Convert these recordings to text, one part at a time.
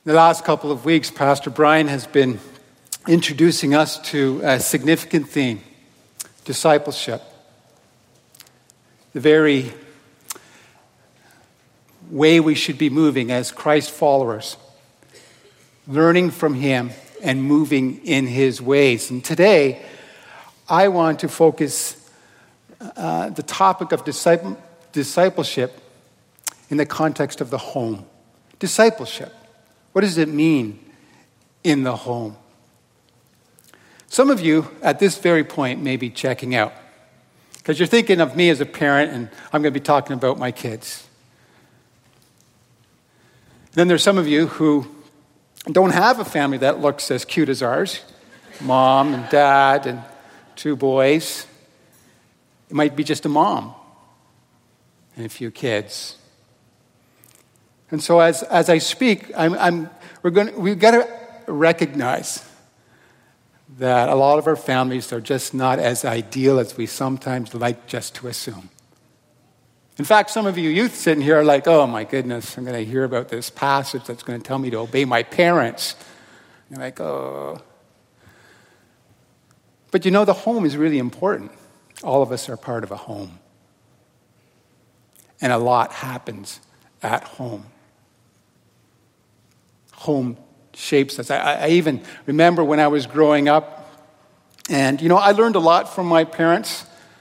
The last couple of weeks, Pastor Brian has been introducing us to a significant theme, discipleship. The very way we should be moving as Christ followers, learning from him and moving in his ways. And today, I want to focus the topic of discipleship in the context of the home. Discipleship. What does it mean in the home? Some of you at this very point may be checking out because you're thinking of me as a parent and I'm going to be talking about my kids. Then there's some of you who don't have a family that looks as cute as ours. Mom and dad and 2 boys. It might be just a mom and a few kids. And so as I speak, we've got to recognize that a lot of our families are just not as ideal as we sometimes like just to assume. In fact, some of you youth sitting here are like, oh my goodness, I'm going to hear about this passage that's going to tell me to obey my parents. You're like, oh. But you know, the home is really important. All of us are part of a home. And a lot happens at home. Home shapes us. I even remember when I was growing up, and I learned a lot from my parents,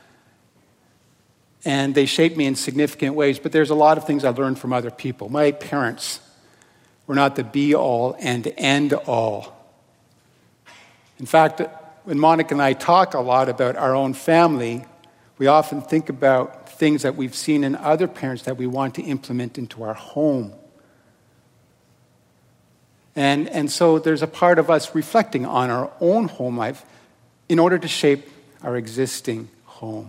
and they shaped me in significant ways, but there's a lot of things I learned from other people. My parents were not the be-all and end-all. In fact, when Monica and I talk a lot about our own family, we often think about things that we've seen in other parents that we want to implement into our home. And so there's a part of us reflecting on our own home life in order to shape our existing home.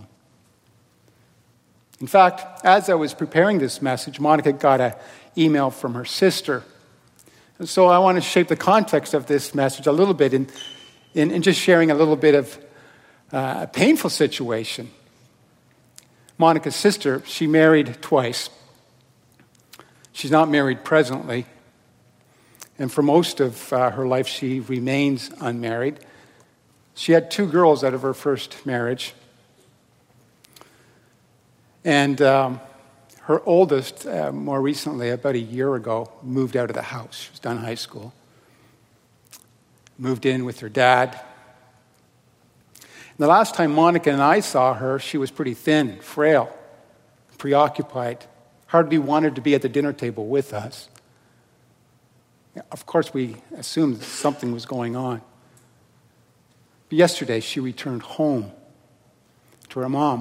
In fact, as I was preparing this message, Monica got an email from her sister. And so I want to shape the context of this message a little bit in just sharing a little bit of a painful situation. Monica's sister, she married twice. She's not married presently. And for most of her life, she remains unmarried. She had 2 girls out of her first marriage. And her oldest, more recently, about a year ago, moved out of the house. She was done high school. Moved in with her dad. And the last time Monica and I saw her, she was pretty thin, frail, preoccupied, hardly wanted to be at the dinner table with us. Of course, we assumed something was going on. But yesterday, she returned home to her mom.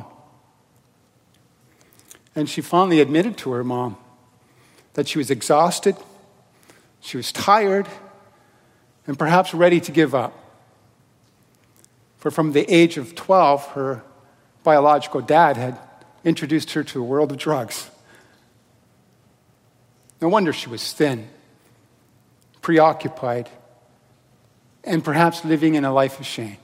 And she finally admitted to her mom that she was exhausted, she was tired, and perhaps ready to give up. For from the age of 12, her biological dad had introduced her to a world of drugs. No wonder she was thin, preoccupied, and perhaps living in a life of shame.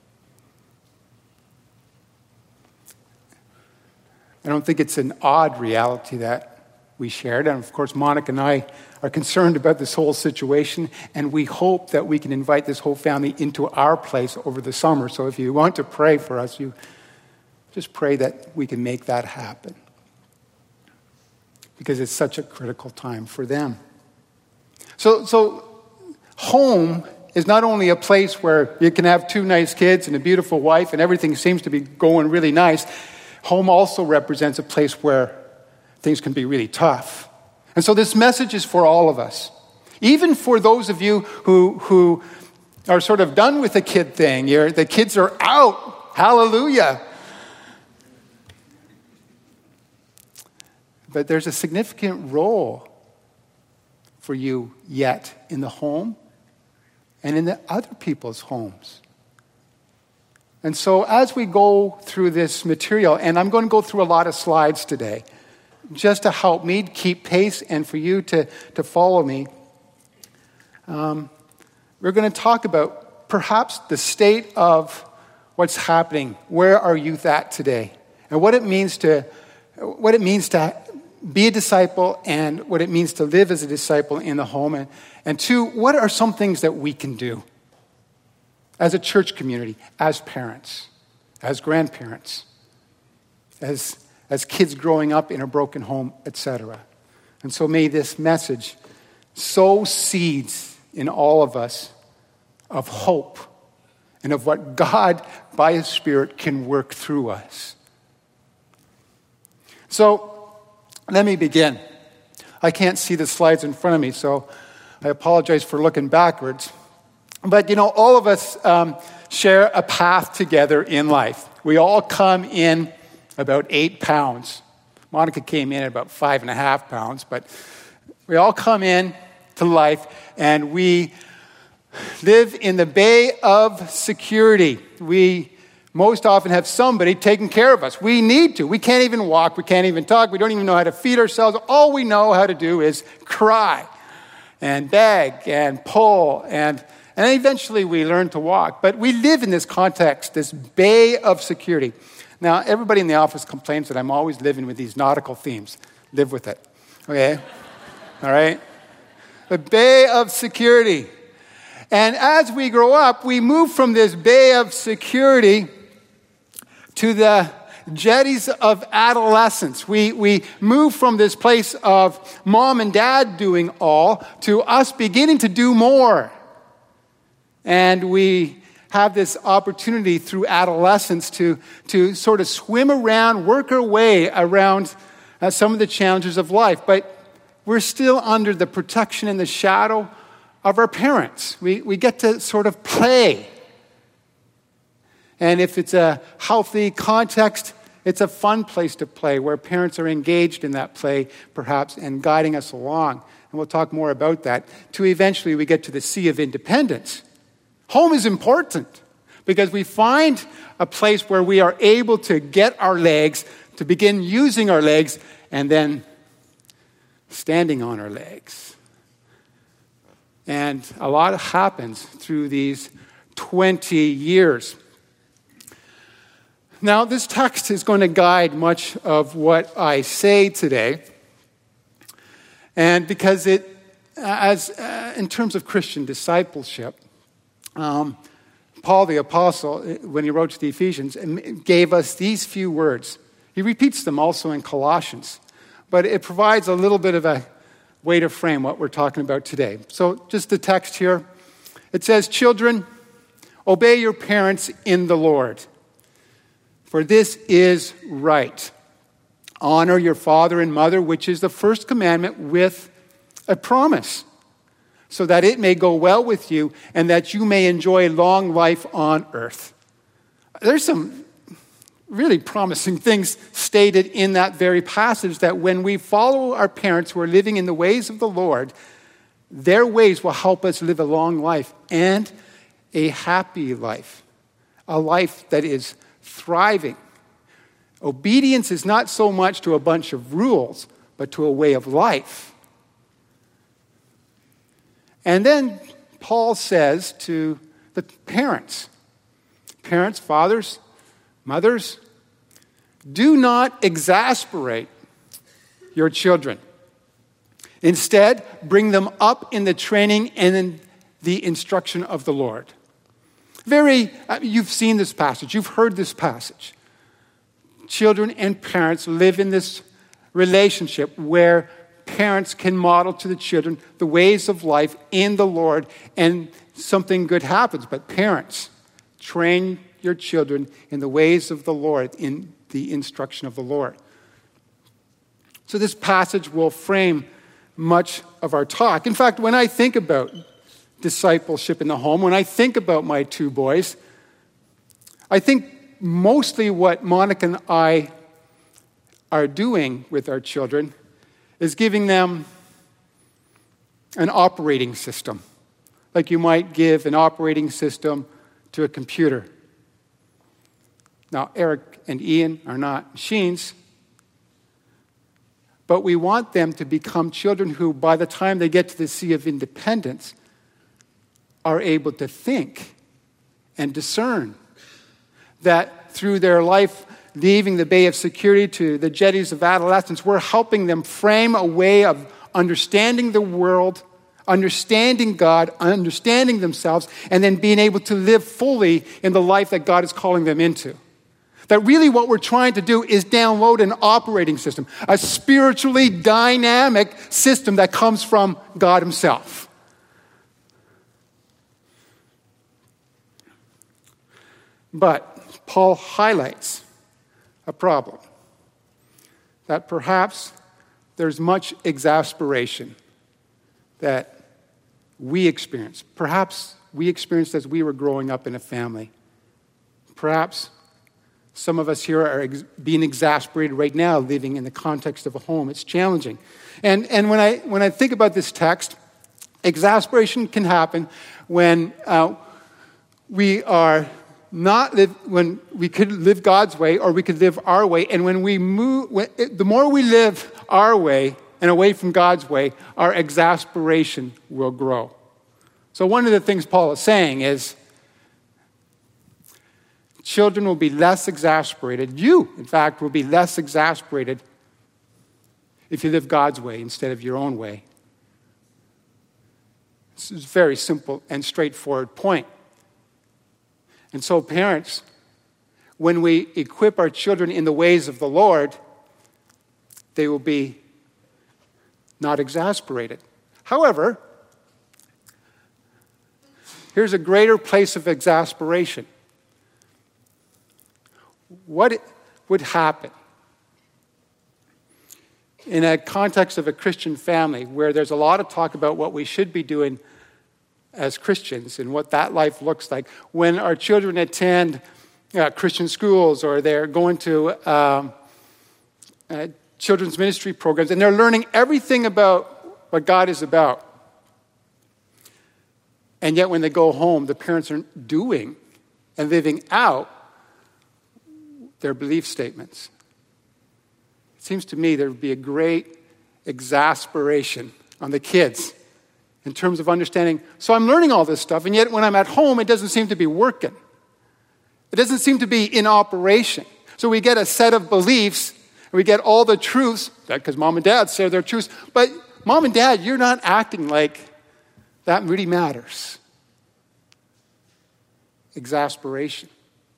I don't think it's an odd reality that we shared. And of course, Monica and I are concerned about this whole situation, and we hope that we can invite this whole family into our place over the summer. So if you want to pray for us, you just pray that we can make that happen. Because it's such a critical time for them. So home is not only a place where you can have 2 nice kids and a beautiful wife and everything seems to be going really nice. Home also represents a place where things can be really tough. And so this message is for all of us. Even for those of you who are sort of done with the kid thing. The kids are out. Hallelujah. But there's a significant role for you yet in the home and in the other people's homes. And so as we go through this material, and I'm going to go through a lot of slides today, just to help me keep pace and for you to follow me, we're going to talk about perhaps the state of what's happening. Where are youth at today? And what it means to be a disciple and what it means to live as a disciple in the home. And two, what are some things that we can do as a church community, as parents, as grandparents, as kids growing up in a broken home, etc. And so may this message sow seeds in all of us of hope and of what God, by His Spirit, can work through us. So, let me begin. I can't see the slides in front of me, so I apologize for looking backwards. But, all of us share a path together in life. We all come in about 8 pounds. Monica came in at about 5.5 pounds, but we all come in to life, and we live in the bay of security. We most often have somebody taking care of us. We need to. We can't even walk. We can't even talk. We don't even know how to feed ourselves. All we know how to do is cry and beg and pull, and eventually we learn to walk. But we live in this context, this bay of security. Now, everybody in the office complains that I'm always living with these nautical themes. Live with it. Okay? All right? The bay of security. And as we grow up, we move from this bay of security to the jetties of adolescence. We move from this place of mom and dad doing all to us beginning to do more. And we have this opportunity through adolescence to sort of swim around, work our way around some of the challenges of life. But we're still under the protection and the shadow of our parents. We get to sort of play. And if it's a healthy context, it's a fun place to play where parents are engaged in that play, perhaps, and guiding us along. And we'll talk more about that. To eventually we get to the sea of independence. Home is important because we find a place where we are able to get our legs, to begin using our legs, and then standing on our legs. And a lot happens through these 20 years. Now, this text is going to guide much of what I say today. And because in terms of Christian discipleship, Paul the Apostle, when he wrote to the Ephesians, gave us these few words. He repeats them also in Colossians. But it provides a little bit of a way to frame what we're talking about today. So just the text here. It says, "Children, obey your parents in the Lord, for this is right. Honor your father and mother, which is the first commandment with a promise, so that it may go well with you and that you may enjoy long life on earth." There's some really promising things stated in that very passage, that when we follow our parents who are living in the ways of the Lord, their ways will help us live a long life and a happy life, a life that is thriving. Obedience is not so much to a bunch of rules, but to a way of life. And then Paul says to the parents, fathers, mothers, do not exasperate your children. Instead, bring them up in the training and in the instruction of the Lord. You've seen this passage. You've heard this passage. Children and parents live in this relationship where parents can model to the children the ways of life in the Lord, and something good happens. But parents, train your children in the ways of the Lord, in the instruction of the Lord. So this passage will frame much of our talk. In fact, when I think about discipleship in the home, when I think about my 2 boys, I think mostly what Monica and I are doing with our children is giving them an operating system, like you might give an operating system to a computer. Now, Eric and Ian are not machines, but we want them to become children who, by the time they get to the sea of independence, are able to think and discern. That through their life, leaving the bay of security to the jetties of adolescence, we're helping them frame a way of understanding the world, understanding God, understanding themselves, and then being able to live fully in the life that God is calling them into. That really what we're trying to do is download an operating system, a spiritually dynamic system that comes from God himself. But Paul highlights a problem, that perhaps there's much exasperation that we experience. Perhaps we experienced as we were growing up in a family. Perhaps some of us here are being exasperated right now, living in the context of a home. It's challenging. And when I think about this text, exasperation can happen when we are not when we could live God's way or we could live our way. And when we move, the more we live our way and away from God's way, our exasperation will grow. So one of the things Paul is saying is, children will be less exasperated. You, in fact, will be less exasperated if you live God's way instead of your own way. This is a very simple and straightforward point. And so parents, when we equip our children in the ways of the Lord, they will be not exasperated. However, here's a greater place of exasperation. What would happen in a context of a Christian family where there's a lot of talk about what we should be doing as Christians and what that life looks like, when our children attend Christian schools or they're going to children's ministry programs and they're learning everything about what God is about. And yet when they go home, the parents are doing and living out their belief statements. It seems to me there would be a great exasperation on the kids in terms of understanding, so I'm learning all this stuff, and yet when I'm at home, it doesn't seem to be working. It doesn't seem to be in operation. So we get a set of beliefs, and we get all the truths, because mom and dad share their truths, but mom and dad, you're not acting like that really matters. Exasperation.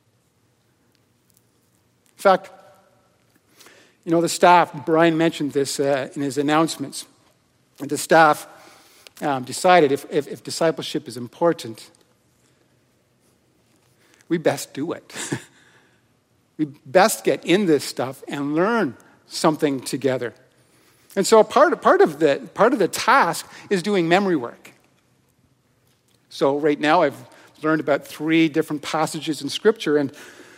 In fact, the staff, Brian mentioned this in his announcements, and the staff decided if discipleship is important, we best do it. We best get in this stuff and learn something together. And so part of the task is doing memory work. So right now I've learned about 3 different passages in Scripture, and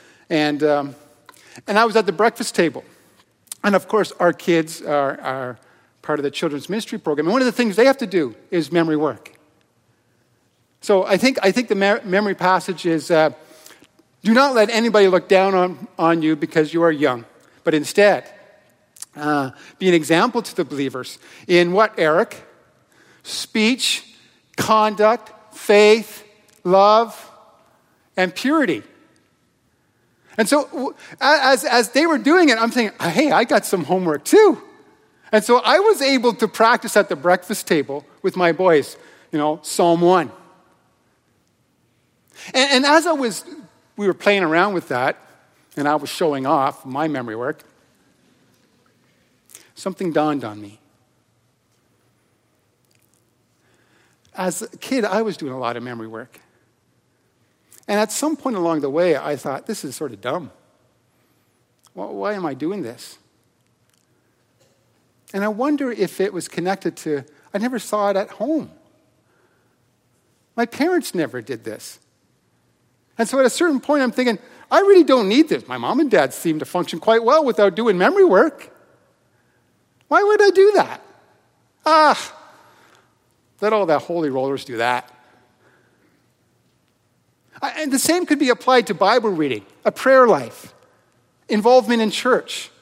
I was at the breakfast table. And of course, our kids are part of the children's ministry program. And one of the things they have to do is memory work. So I think the memory passage is, do not let anybody look down on you because you are young, but instead, be an example to the believers in what, Eric? Speech, conduct, faith, love, and purity. And so as they were doing it, I'm saying, hey, I got some homework too. And so I was able to practice at the breakfast table with my boys, Psalm 1. And as we were playing around with that, and I was showing off my memory work, something dawned on me. As a kid, I was doing a lot of memory work. And at some point along the way, I thought, this is sort of dumb. Why am I doing this? And I wonder if it was connected to, I never saw it at home. My parents never did this. And so at a certain point, I'm thinking, I really don't need this. My mom and dad seem to function quite well without doing memory work. Why would I do that? Let all the holy rollers do that. And the same could be applied to Bible reading, a prayer life, involvement in church.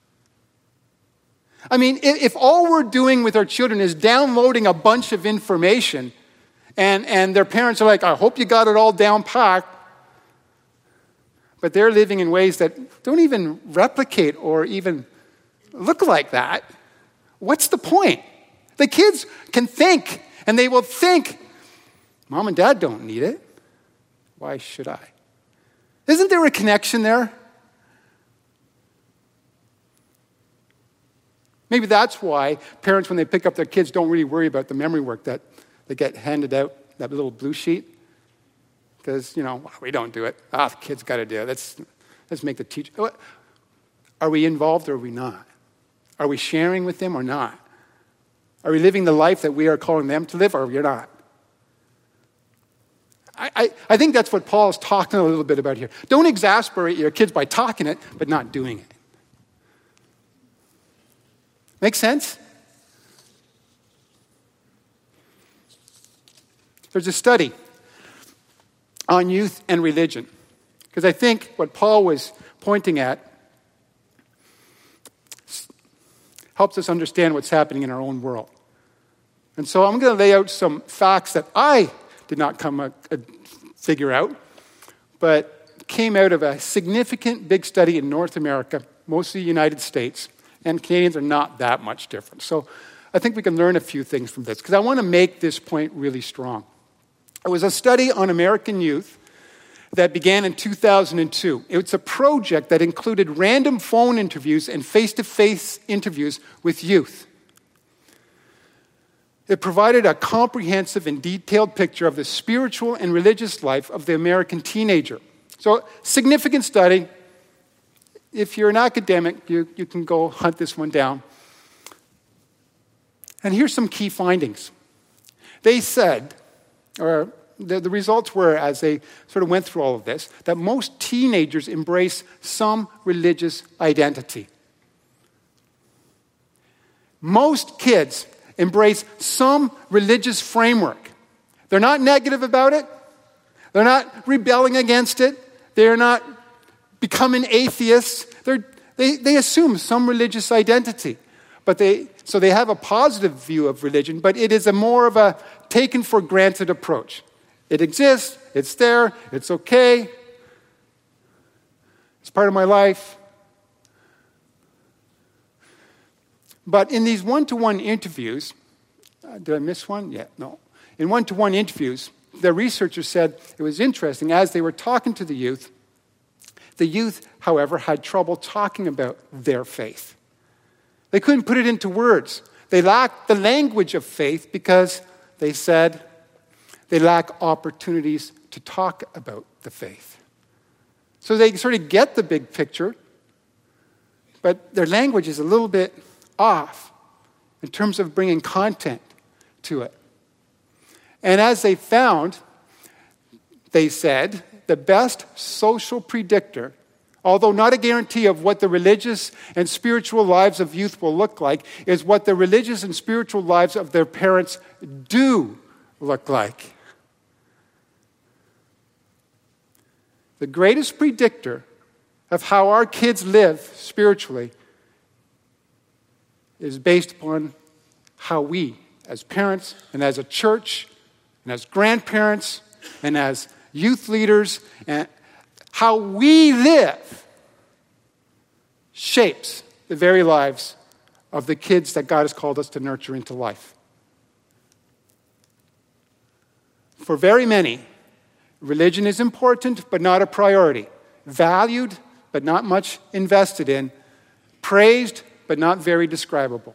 I mean, if all we're doing with our children is downloading a bunch of information and their parents are like, I hope you got it all down packed, but they're living in ways that don't even replicate or even look like that. What's the point? The kids can think, and they will think, Mom and Dad don't need it. Why should I? Isn't there a connection there? Maybe that's why parents, when they pick up their kids, don't really worry about the memory work that they get handed out, that little blue sheet. Because, we don't do it. The kid's got to do it. Let's make the teacher. Are we involved or are we not? Are we sharing with them or not? Are we living the life that we are calling them to live or we're not? I think that's what Paul is talking a little bit about here. Don't exasperate your kids by talking it, but not doing it. Make sense? There's a study on youth and religion. Because I think what Paul was pointing at helps us understand what's happening in our own world. And so I'm going to lay out some facts that I did not figure out, but came out of a significant big study in North America, mostly the United States, and Canadians are not that much different. So I think we can learn a few things from this, because I want to make this point really strong. It was a study on American youth that began in 2002. It's a project that included random phone interviews and face-to-face interviews with youth. It provided a comprehensive and detailed picture of the spiritual and religious life of the American teenager. So, significant study. If you're an academic, you can go hunt this one down. And here's some key findings. They said, or the results were, as they sort of went through all of this, that most teenagers embrace some religious identity. Most kids embrace some religious framework. They're not negative about it. They're not rebelling against it. They're not becoming atheists. They assume some religious identity. So they have a positive view of religion, but it is more of a taken for granted approach. It exists, it's there, it's okay, it's part of my life. But in these one-to-one interviews, did I miss one? Yeah, no. In one-to-one interviews, the researchers said it was interesting, as they were talking to the youth, however, had trouble talking about their faith. They couldn't put it into words. They lacked the language of faith because they said they lack opportunities to talk about the faith. So they sort of get the big picture, but their language is a little bit off in terms of bringing content to it. And as they found, they said, the best social predictor, although not a guarantee of what the religious and spiritual lives of youth will look like, is what the religious and spiritual lives of their parents do look like. The greatest predictor of how our kids live spiritually is based upon how we, as parents and as a church and as grandparents and as youth leaders, and how we live shapes the very lives of the kids that God has called us to nurture into life. For very many, religion is important, but not a priority. Valued, but not much invested in. Praised, but not very describable.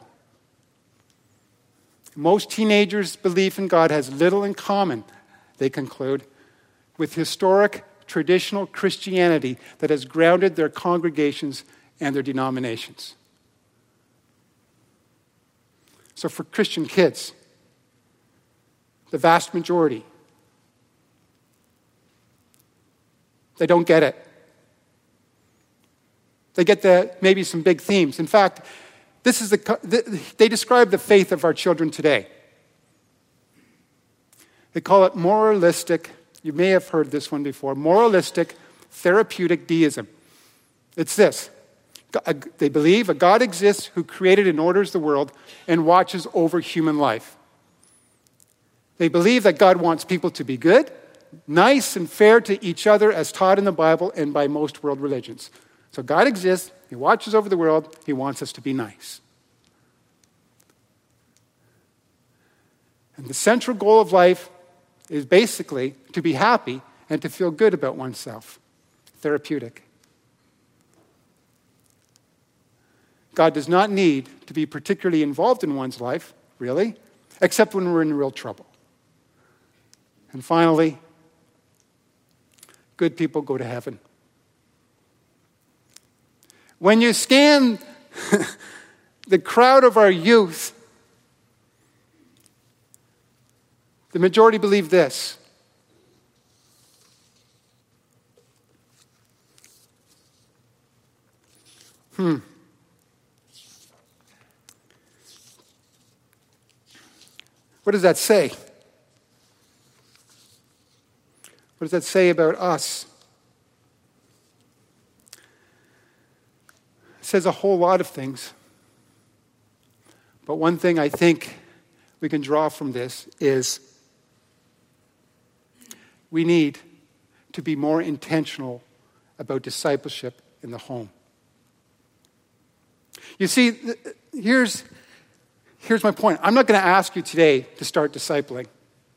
Most teenagers' belief in God has little in common, they conclude, with historic, traditional Christianity that has grounded their congregations and their denominations. So for Christian kids, the vast majority, they don't get it. They get maybe some big themes. In fact, they describe the faith of our children today. They call it moralistic. You may have heard this one before. Moralistic therapeutic deism. It's this. They believe a God exists who created and orders the world and watches over human life. They believe that God wants people to be good, nice and fair to each other as taught in the Bible and by most world religions. So God exists. He watches over the world. He wants us to be nice. And the central goal of life is basically to be happy and to feel good about oneself. Therapeutic. God does not need to be particularly involved in one's life, really, except when we're in real trouble. And finally, good people go to heaven. When you scan the crowd of our youth, the majority believe this. What does that say? What does that say about us? It says a whole lot of things. But one thing I think we can draw from this is we need to be more intentional about discipleship in the home. You see, here's my point. I'm not going to ask you today to start discipling.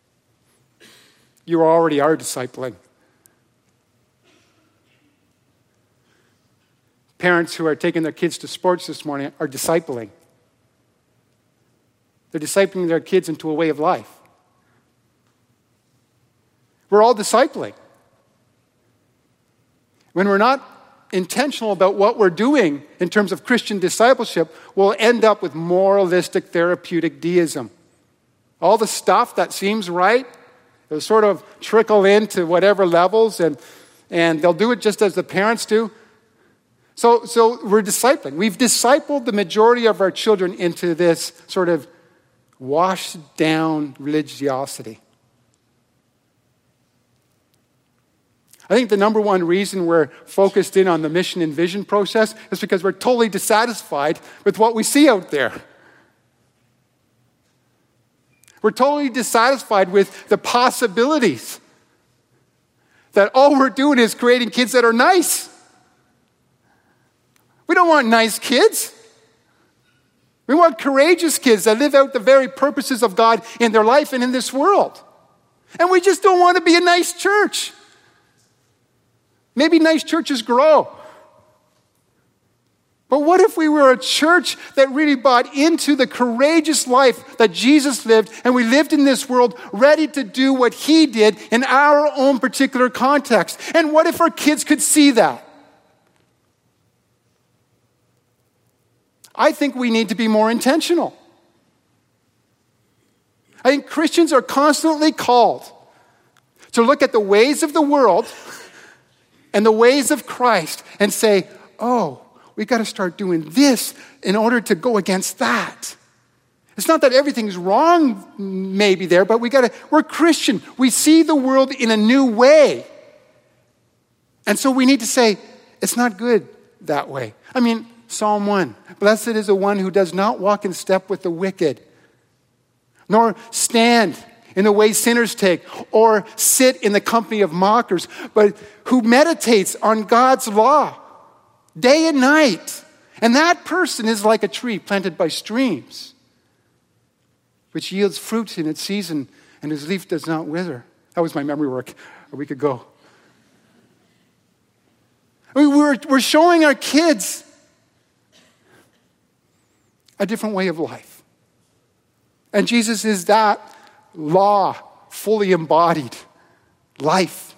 You already are discipling. Parents who are taking their kids to sports this morning are discipling. They're discipling their kids into a way of life. We're all discipling. When we're not intentional about what we're doing in terms of Christian discipleship, we'll end up with moralistic therapeutic deism. All the stuff that seems right, it'll sort of trickle into whatever levels, and they'll do it just as the parents do. So we're discipling. We've discipled the majority of our children into this sort of washed down religiosity. I think the number one reason we're focused in on the mission and vision process is because we're totally dissatisfied with what we see out there. We're totally dissatisfied with the possibilities that all we're doing is creating kids that are nice. We don't want nice kids. We want courageous kids that live out the very purposes of God in their life and in this world. And we just don't want to be a nice church. Maybe nice churches grow. But what if we were a church that really bought into the courageous life that Jesus lived, and we lived in this world ready to do what he did in our own particular context? And what if our kids could see that? I think we need to be more intentional. I think Christians are constantly called to look at the ways of the world and the ways of Christ and say, oh, we got to start doing this in order to go against that. It's not that everything's wrong maybe there, but we're Christian. We see the world in a new way. And so we need to say, it's not good that way. I mean, Psalm 1, blessed is the one who does not walk in step with the wicked, nor stand in the way sinners take, or sit in the company of mockers, but who meditates on God's law day and night. And that person is like a tree planted by streams, which yields fruit in its season, and whose leaf does not wither. That was my memory work a week ago. I mean, we're showing our kids a different way of life. And Jesus is that law fully embodied life.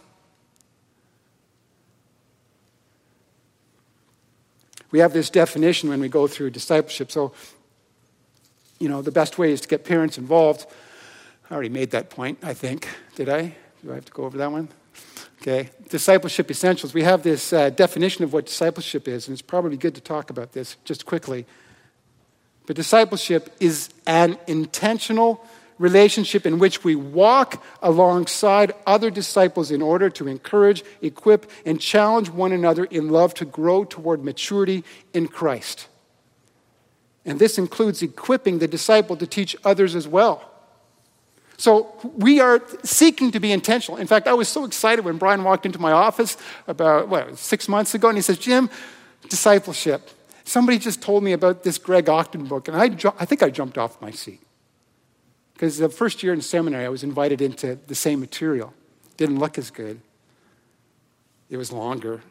We have this definition when we go through discipleship. So, the best way is to get parents involved. I already made that point, I think. Did I? Do I have to go over that one? Okay. Discipleship essentials. We have this definition of what discipleship is, and it's probably good to talk about this just quickly. But discipleship is an intentional relationship in which we walk alongside other disciples in order to encourage, equip, and challenge one another in love to grow toward maturity in Christ. And this includes equipping the disciple to teach others as well. So we are seeking to be intentional. In fact, I was so excited when Brian walked into my office about, 6 months ago, and he says, Jim, discipleship. Somebody just told me about this Greg Ogden book, and I think I jumped off my seat. Because the first year in seminary, I was invited into the same material. Didn't look as good. It was longer.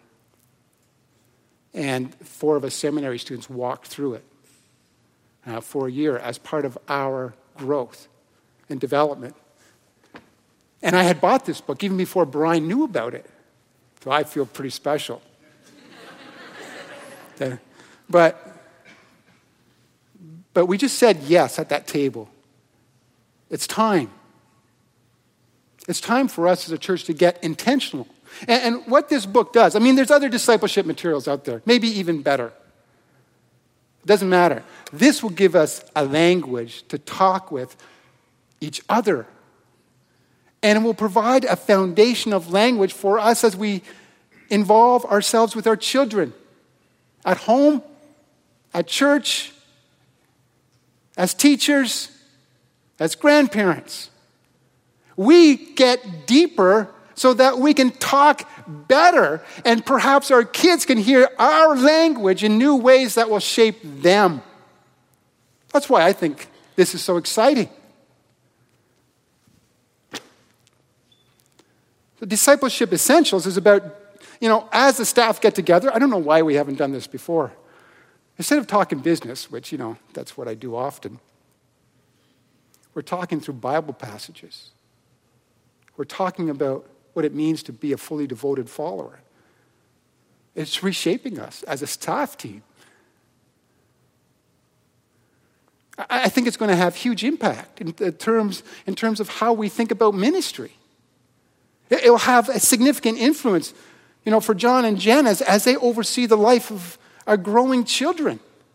And 4 of us seminary students walked through it for a year as part of our growth and development. And I had bought this book even before Brian knew about it. So I feel pretty special. But we just said yes at that table. It's time. It's time for us as a church to get intentional. And what this book does, there's other discipleship materials out there, maybe even better. It doesn't matter. This will give us a language to talk with each other. And it will provide a foundation of language for us as we involve ourselves with our children at home, at church, as teachers, as grandparents. We get deeper so that we can talk better, and perhaps our kids can hear our language in new ways that will shape them. That's why I think this is so exciting. The Discipleship Essentials is about, as the staff get together, I don't know why we haven't done this before. Instead of talking business, which, that's what I do often, we're talking through Bible passages. We're talking about what it means to be a fully devoted follower. It's reshaping us as a staff team. I think it's going to have huge impact in terms of how we think about ministry. It will have a significant influence, for John and Jen as they oversee the life of our growing children.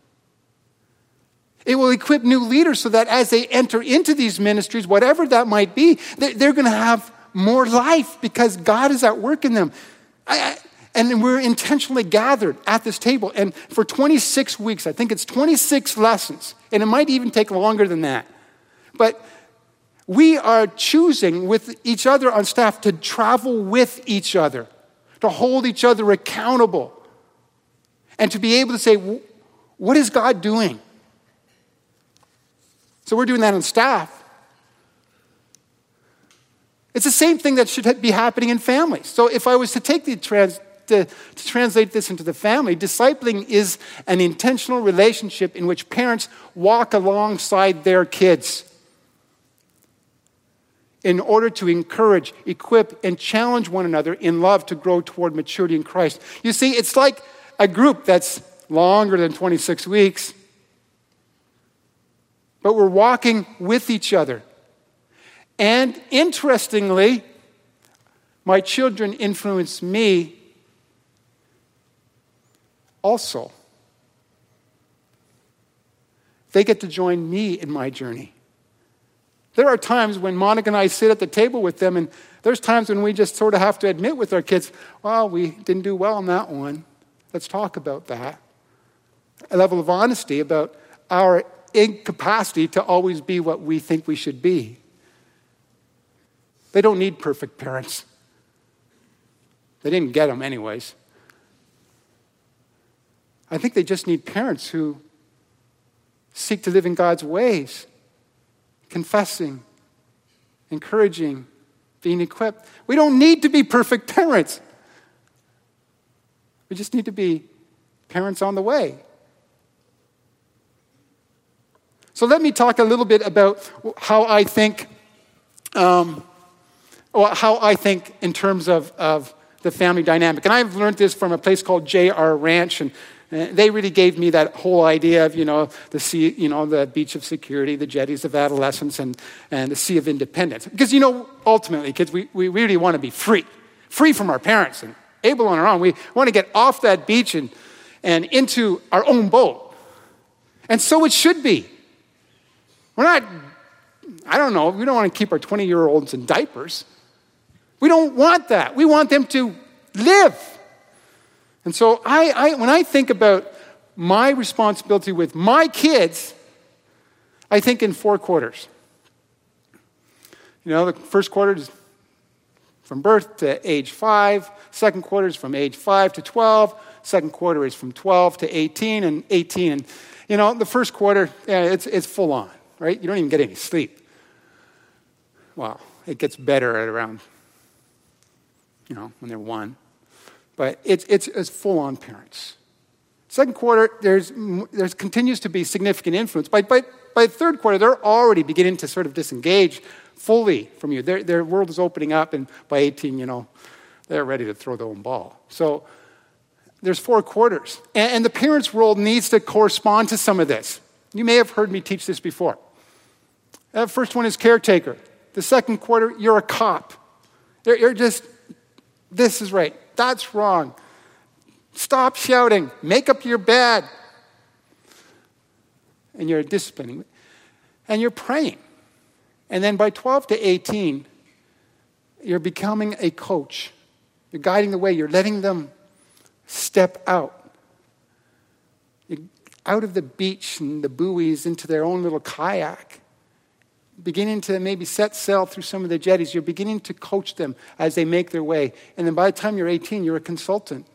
It will equip new leaders so that as they enter into these ministries, whatever that might be, they're going to have more life because God is at work in them. And we're intentionally gathered at this table. And for 26 weeks, I think it's 26 lessons, and it might even take longer than that. But we are choosing with each other on staff to travel with each other, to hold each other accountable, and to be able to say, what is God doing? So we're doing that on staff. It's the same thing that should be happening in families. So if I was to take to translate this into the family, discipling is an intentional relationship in which parents walk alongside their kids in order to encourage, equip, and challenge one another in love to grow toward maturity in Christ. You see, it's like a group that's longer than 26 weeks, but we're walking with each other. And interestingly, my children influence me also. They get to join me in my journey. There are times when Monica and I sit at the table with them, and there's times when we just sort of have to admit with our kids, well, we didn't do well on that one. Let's talk about that. A level of honesty about our incapacity to always be what we think we should be. They don't need perfect parents. They didn't get them anyways. I think they just need parents who seek to live in God's ways, confessing, encouraging, being equipped. We don't need to be perfect parents. We just need to be parents on the way. So let me talk a little bit about how I think in terms of the family dynamic. And I've learned this from a place called J.R. Ranch, and they really gave me that whole idea of, the sea, the beach of security, the jetties of adolescence, and the sea of independence. Because, ultimately, kids, we really want to be free from our parents and able on our own. We want to get off that beach and into our own boat. And so it should be. We're not, we don't want to keep our 20-year-olds in diapers. We don't want that. We want them to live. And so when I think about my responsibility with my kids, I think in 4 quarters. The first quarter is from birth to age 5. Second quarter is from age 5 to 12. Second quarter is from 12 to 18 and 18. And, the first quarter, it's full on, right? You don't even get any sleep. Well, it gets better at around, when they're 1. But it's full on parents. Second quarter, there's continues to be significant influence. By the third quarter, they're already beginning to sort of disengage fully from you. Their world is opening up, and by 18, they're ready to throw their own ball. So there's 4 quarters. And the parent's role needs to correspond to some of this. You may have heard me teach this before. The first one is caretaker. The second quarter, you're a cop. You're just, this is right, that's wrong. Stop shouting. Make up your bed. And you're disciplining. And you're praying. And then by 12 to 18, you're becoming a coach. You're guiding the way. You're letting them step out. You're out of the beach and the buoys into their own little kayak. Beginning to maybe set sail through some of the jetties. You're beginning to coach them as they make their way. And then by the time you're 18, you're a consultant.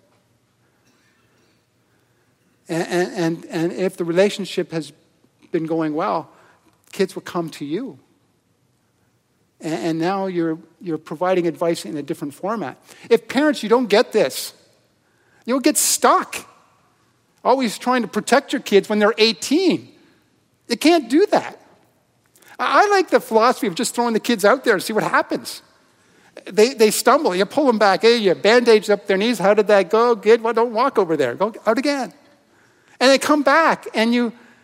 And if the relationship has been going well, kids will come to you. And now you're providing advice in a different format. If parents, you don't get this, you'll get stuck. Always trying to protect your kids when they're 18. You can't do that. I like the philosophy of just throwing the kids out there and see what happens. They stumble. You pull them back. Hey, you bandage up their knees. How did that go? Good. Well, don't walk over there. Go out again. And they come back, and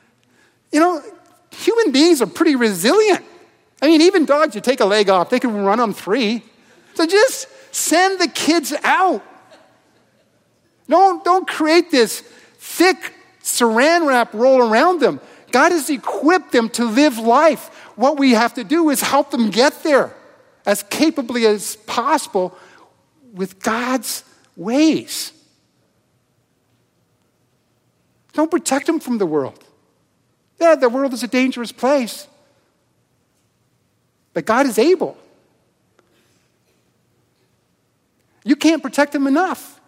human beings are pretty resilient. I mean, even dogs, you take a leg off, they can run on 3. So just send the kids out. Don't create this thick saran wrap roll around them. God has equipped them to live life. What we have to do is help them get there as capably as possible with God's ways. Don't protect them from the world. Yeah, the world is a dangerous place. But God is able. You can't protect them enough.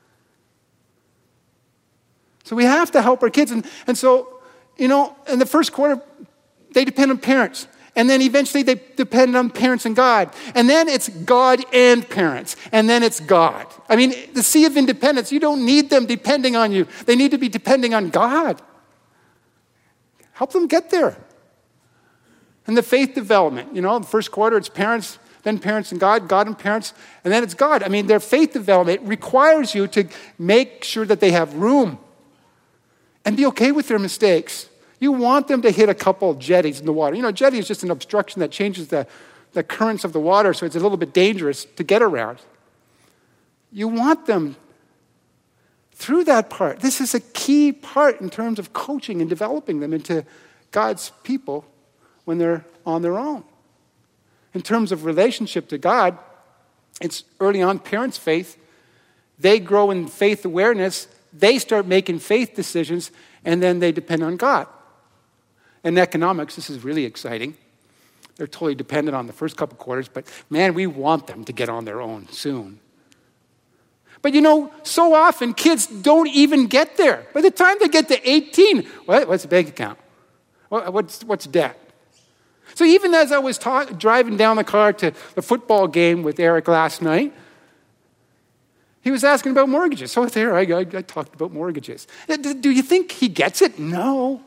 So we have to help our kids. And so, in the first quarter, they depend on parents. And then eventually they depend on parents and God. And then it's God and parents. And then it's God. I mean, the sea of independence, you don't need them depending on you. They need to be depending on God. Help them get there. And the faith development, the first quarter it's parents, then parents and God and parents, and then it's God. I mean, their faith development requires you to make sure that they have room and be okay with their mistakes. You want them to hit a couple of jetties in the water. Jetty is just an obstruction that changes the currents of the water, so it's a little bit dangerous to get around. You want them through that part. This is a key part in terms of coaching and developing them into God's people when they're on their own. In terms of relationship to God, it's early on parents' faith. They grow in faith awareness. They start making faith decisions, and then they depend on God. In economics, this is really exciting. They're totally dependent on the first couple quarters, but man, we want them to get on their own soon. But so often kids don't even get there. By the time they get to 18, what's a bank account? What's debt? So even as I was driving down the car to the football game with Eric last night, he was asking about mortgages. So there, I talked about mortgages. Do you think he gets it? No.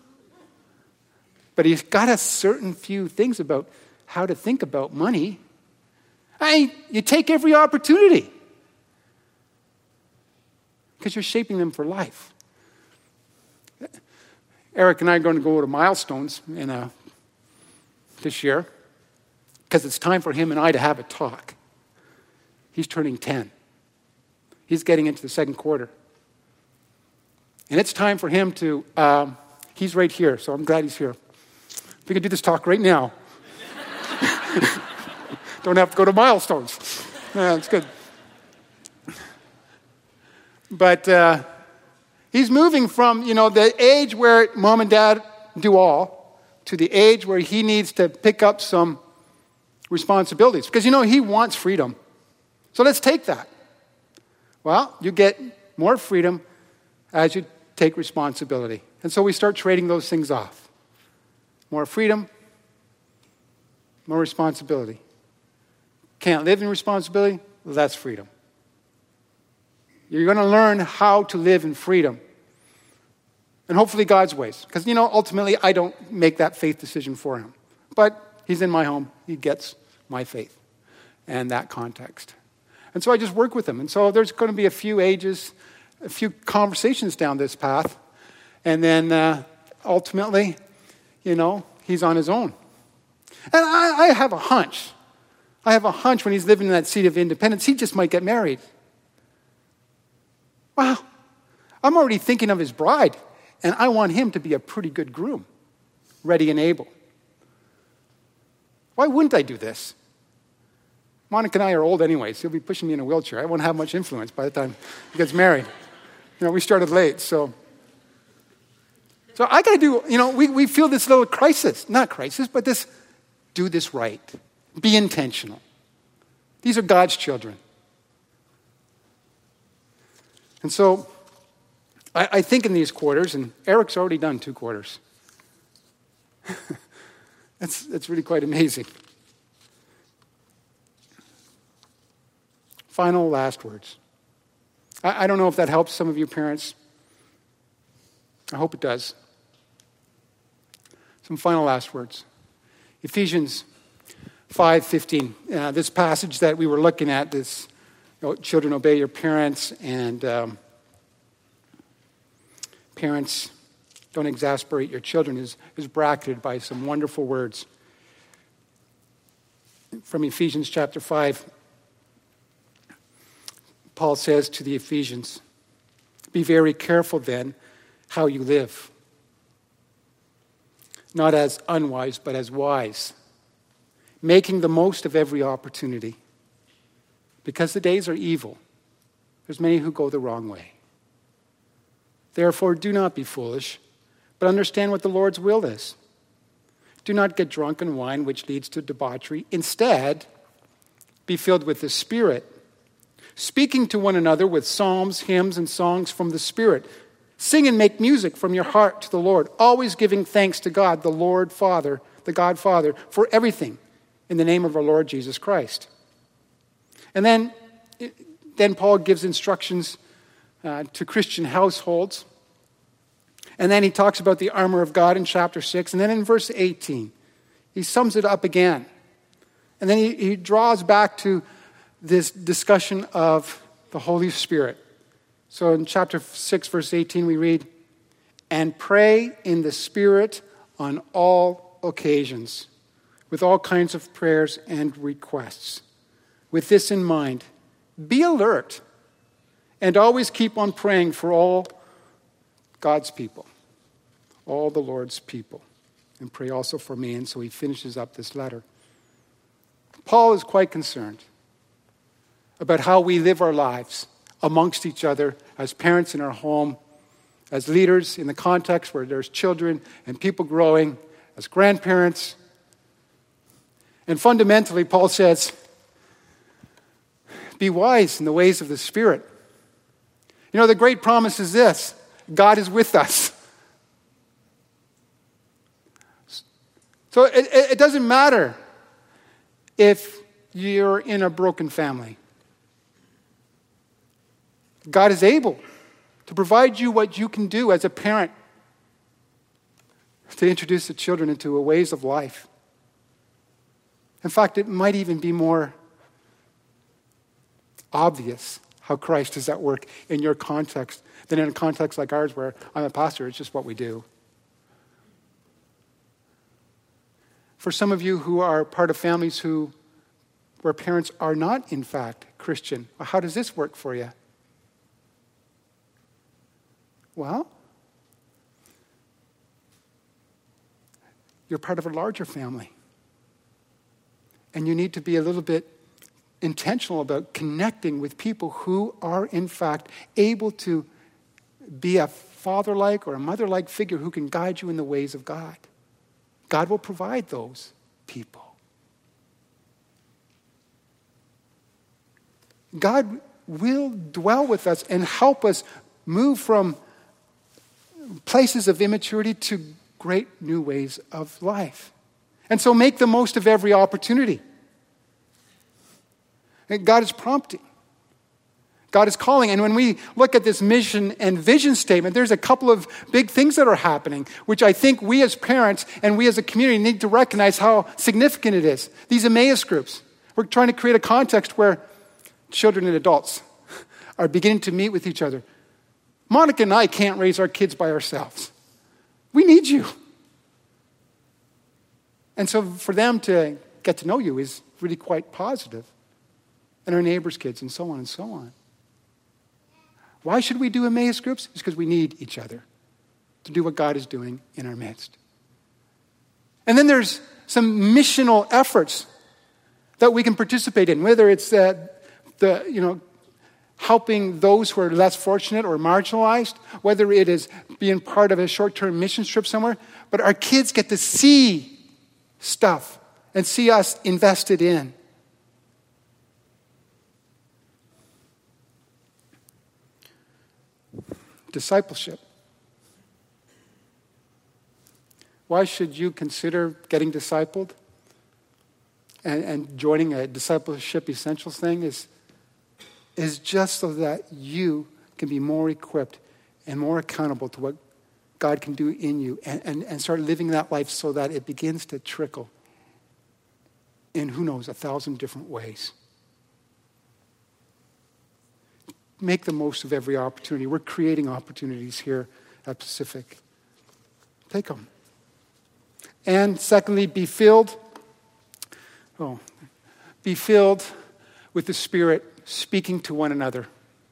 But he's got a certain few things about how to think about money. You take every opportunity because you're shaping them for life. Eric and I are going to go to Milestones this year because it's time for him and I to have a talk. He's turning 10. He's getting into the second quarter. And it's time for him to, he's right here, so I'm glad he's here. If we could do this talk right now. Don't have to go to Milestones. Yeah, that's good. But he's moving from, the age where mom and dad do all to the age where he needs to pick up some responsibilities. Because, he wants freedom. So let's take that. Well, you get more freedom as you take responsibility. And so we start trading those things off. More freedom, more responsibility. Can't live in responsibility? Well, that's freedom. You're going to learn how to live in freedom. And hopefully God's ways. Because, ultimately I don't make that faith decision for him. But he's in my home. He gets my faith and that context. And so I just work with him. And so there's going to be a few ages, a few conversations down this path. And then ultimately, he's on his own. And I have a hunch. I have a hunch when he's living in that seat of independence, he just might get married. Wow. I'm already thinking of his bride. And I want him to be a pretty good groom, ready and able. Why wouldn't I do this? Monica and I are old anyways. He'll be pushing me in a wheelchair. I won't have much influence by the time he gets married. We started late, so I got to do, we feel this little crisis. Not crisis, but do this right. Be intentional. These are God's children. And so I think in these quarters, and Eric's already done 2 quarters. That's really quite amazing. Final last words. I don't know if that helps some of you parents. I hope it does. Some final last words. Ephesians 5:15. This passage that we were looking at, this children obey your parents, and parents don't exasperate your children, is bracketed by some wonderful words. From Ephesians chapter 5, Paul says to the Ephesians, be very careful then how you live. Not as unwise, but as wise, making the most of every opportunity. Because the days are evil. There's many who go the wrong way. Therefore, do not be foolish, but understand what the Lord's will is. Do not get drunk on wine, which leads to debauchery. Instead, be filled with the Spirit, speaking to one another with psalms, hymns, and songs from the Spirit. Sing and make music from your heart to the Lord, always giving thanks to God, the Lord Father, the God Father, for everything in the name of our Lord Jesus Christ. And then Paul gives instructions to Christian households. And then he talks about the armor of God in chapter 6. And then in verse 18, he sums it up again. And then he draws back to this discussion of the Holy Spirit. So in chapter 6, verse 18, we read, and pray in the Spirit on all occasions, with all kinds of prayers and requests. With this in mind, be alert and always keep on praying for all God's people, all the Lord's people. And pray also for me. And so he finishes up this letter. Paul is quite concerned about how we live our lives amongst each other as parents in our home, as leaders in the context where there's children and people growing, as grandparents. And fundamentally, Paul says, be wise in the ways of the Spirit. The great promise is this: God is with us. So it doesn't matter if you're in a broken family. God is able to provide you what you can do as a parent to introduce the children into ways of life. In fact, it might even be more obvious how Christ is at work in your context than in a context like ours where I'm a pastor. It's just what we do. For some of you who are part of families where parents are not, in fact, Christian, how does this work for you? Well, you're part of a larger family. And you need to be a little bit intentional about connecting with people who are, in fact, able to be a father-like or a mother-like figure who can guide you in the ways of God. God will provide those people. God will dwell with us and help us move from places of immaturity to great new ways of life. And so make the most of every opportunity. And God is prompting. God is calling. And when we look at this mission and vision statement, there's a couple of big things that are happening, which I think we as parents and we as a community need to recognize how significant it is. These Emmaus groups. We're trying to create a context where children and adults are beginning to meet with each other. Monica and I can't raise our kids by ourselves. We need you. And so for them to get to know you is really quite positive. And our neighbors' kids and so on and so on. Why should we do Emmaus groups? It's because we need each other to do what God is doing in our midst. And then there's some missional efforts that we can participate in, whether it's helping those who are less fortunate or marginalized, whether it is being part of a short-term mission trip somewhere. But our kids get to see stuff and see us invested in. Discipleship. Why should you consider getting discipled and joining a discipleship essentials thing is just so that you can be more equipped and more accountable to what God can do in you and start living that life so that it begins to trickle in, who knows, 1,000 different ways. Make the most of every opportunity. We're creating opportunities here at Pacific. Take them. And secondly, be filled with the Spirit, speaking to one another.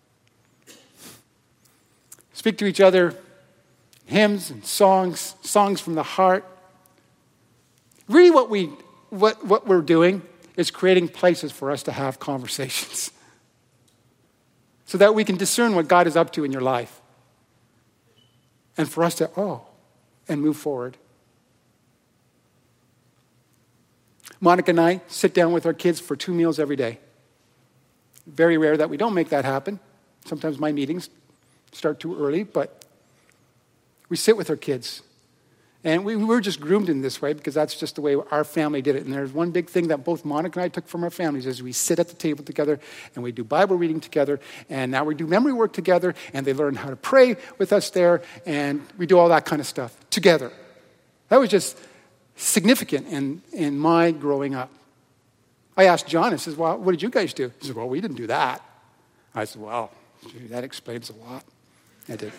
Speak to each other hymns and songs from the heart. Really what we're doing is creating places for us to have conversations so that we can discern what God is up to in your life and for us to, and move forward. Monica and I sit down with our kids for 2 meals every day. Very rare that we don't make that happen. Sometimes my meetings start too early, but we sit with our kids. And we were just groomed in this way because that's just the way our family did it. And there's one big thing that both Monica and I took from our families is we sit at the table together and we do Bible reading together. And now we do memory work together and they learn how to pray with us there. And we do all that kind of stuff together. That was just significant in my growing up. I asked John, I says, well, what did you guys do? He said, well, we didn't do that. I said, well, gee, that explains a lot. I did.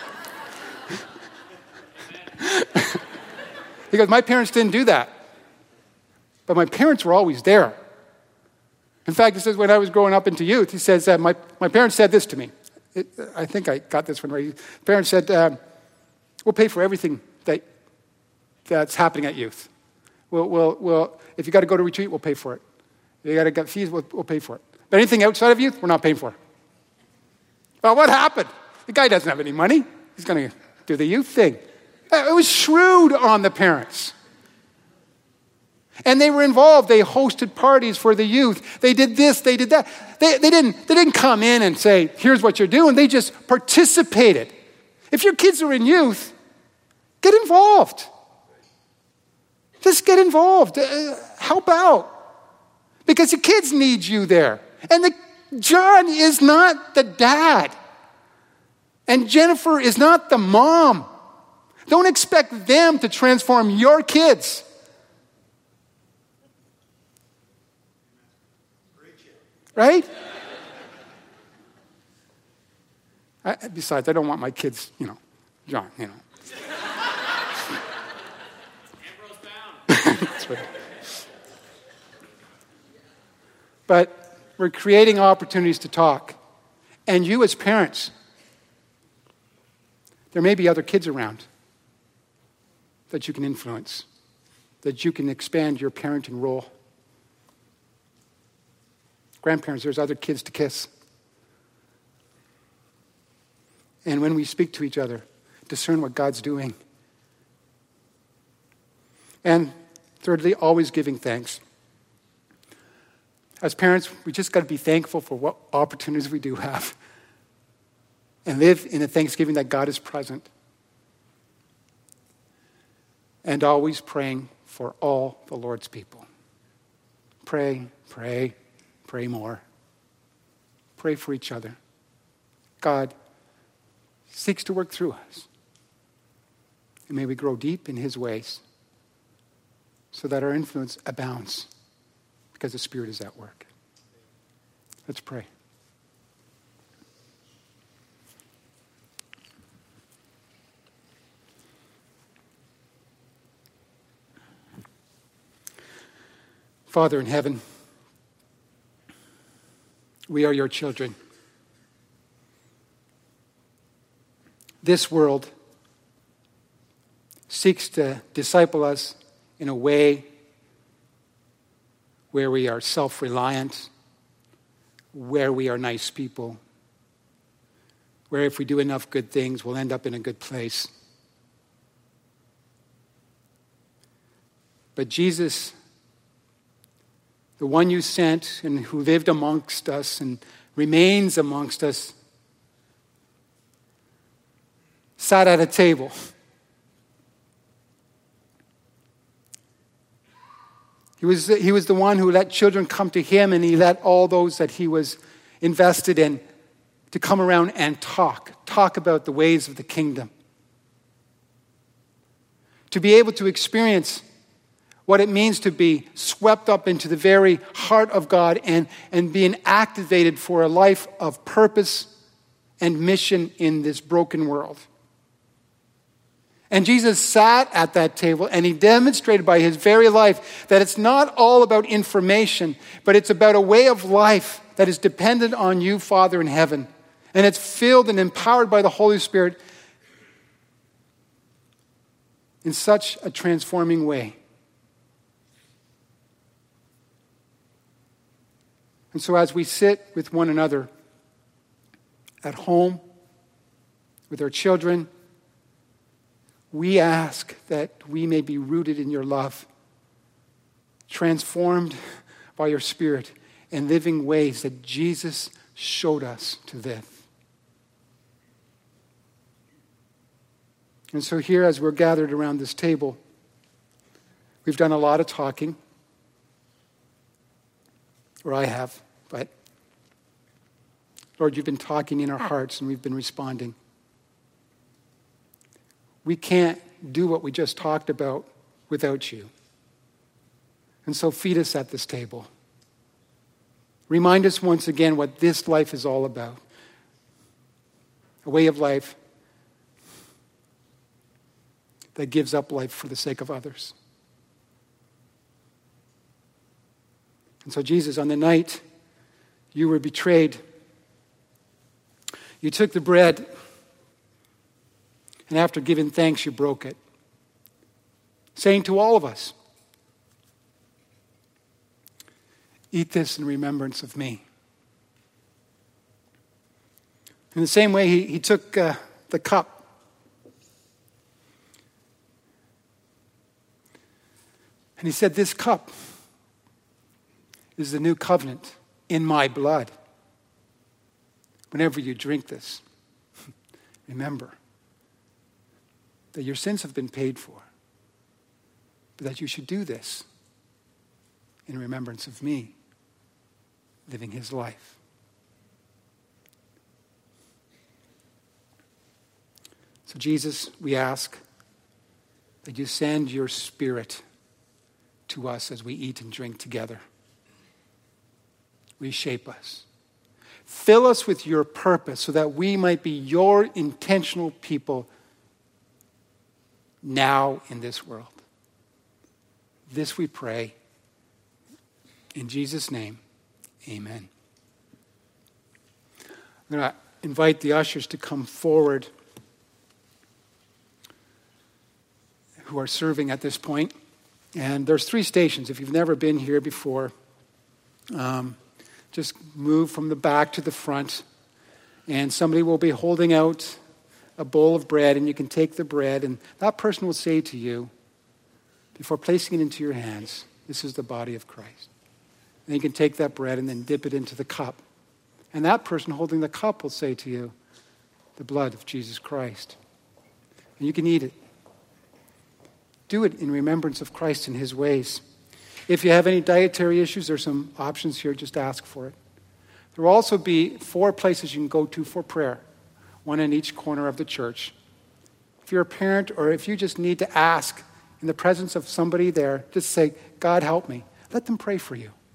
He goes, my parents didn't do that. But my parents were always there. In fact, he says, when I was growing up into youth, he says, my parents said this to me. I think I got this one right. Parents said, we'll pay for everything that's happening at youth. We'll if you got to go to retreat, we'll pay for it. If you got to get fees, we'll pay for it. But anything outside of youth, we're not paying for. Well, what happened? The guy doesn't have any money. He's going to do the youth thing. It was shrewd on the parents. And they were involved. They hosted parties for the youth. They did this, they did that. They didn't come in and say, here's what you're doing. They just participated. If your kids are in youth, get involved. Just get involved. Help out. Because the kids need you there. And John is not the dad. And Jennifer is not the mom. Don't expect them to transform your kids. Right? Besides, I don't want my kids, John, That's right. But we're creating opportunities to talk. And you as parents, there may be other kids around that you can influence, that you can expand your parenting role. Grandparents, there's other kids to kiss. And when we speak to each other, discern what God's doing. And thirdly, always giving thanks. As parents, we just got to be thankful for what opportunities we do have and live in a thanksgiving that God is present. And always praying for all the Lord's people. Pray, pray, pray more. Pray for each other. God seeks to work through us. And may we grow deep in his ways so that our influence abounds because the Spirit is at work. Let's pray. Father in heaven, we are your children. This world seeks to disciple us in a way where we are self-reliant, where we are nice people, where if we do enough good things, we'll end up in a good place. But Jesus, the one you sent and who lived amongst us and remains amongst us, sat at a table. He was the one who let children come to him, and he let all those that he was invested in to come around and talk about the ways of the kingdom. To be able to experience what it means to be swept up into the very heart of God and being activated for a life of purpose and mission in this broken world. And Jesus sat at that table and he demonstrated by his very life that it's not all about information, but it's about a way of life that is dependent on you, Father in heaven. And it's filled and empowered by the Holy Spirit in such a transforming way. And so as we sit with one another at home, with our children, we ask that we may be rooted in your love, transformed by your Spirit, and living ways that Jesus showed us to live. And so here, as we're gathered around this table, we've done a lot of talking, or I have, but Lord, you've been talking in our hearts and we've been responding. We can't do what we just talked about without you. And so feed us at this table. Remind us once again what this life is all about. A way of life that gives up life for the sake of others. And so Jesus, on the night you were betrayed, you took the bread, and after giving thanks, you broke it, saying to all of us, "Eat this in remembrance of me." In the same way, he took the cup. And he said, "This cup is the new covenant in my blood. Whenever you drink this, remember that your sins have been paid for, but that you should do this in remembrance of me, living his life." So Jesus, we ask that you send your Spirit to us as we eat and drink together. Reshape us. Fill us with your purpose so that we might be your intentional people now in this world. This we pray. In Jesus' name, amen. I'm going to invite the ushers to come forward who are serving at this point. And there's 3 stations. If you've never been here before, just move from the back to the front. And somebody will be holding out a bowl of bread, and you can take the bread, and that person will say to you, before placing it into your hands, "This is the body of Christ." And you can take that bread and then dip it into the cup. And that person holding the cup will say to you, the blood of Jesus Christ. And you can eat it. Do it in remembrance of Christ and his ways. If you have any dietary issues, there's some options here. Just ask for it. There will also be 4 places you can go to for prayer, one in each corner of the church. If you're a parent or if you just need to ask in the presence of somebody there, just say, God help me. Let them pray for you.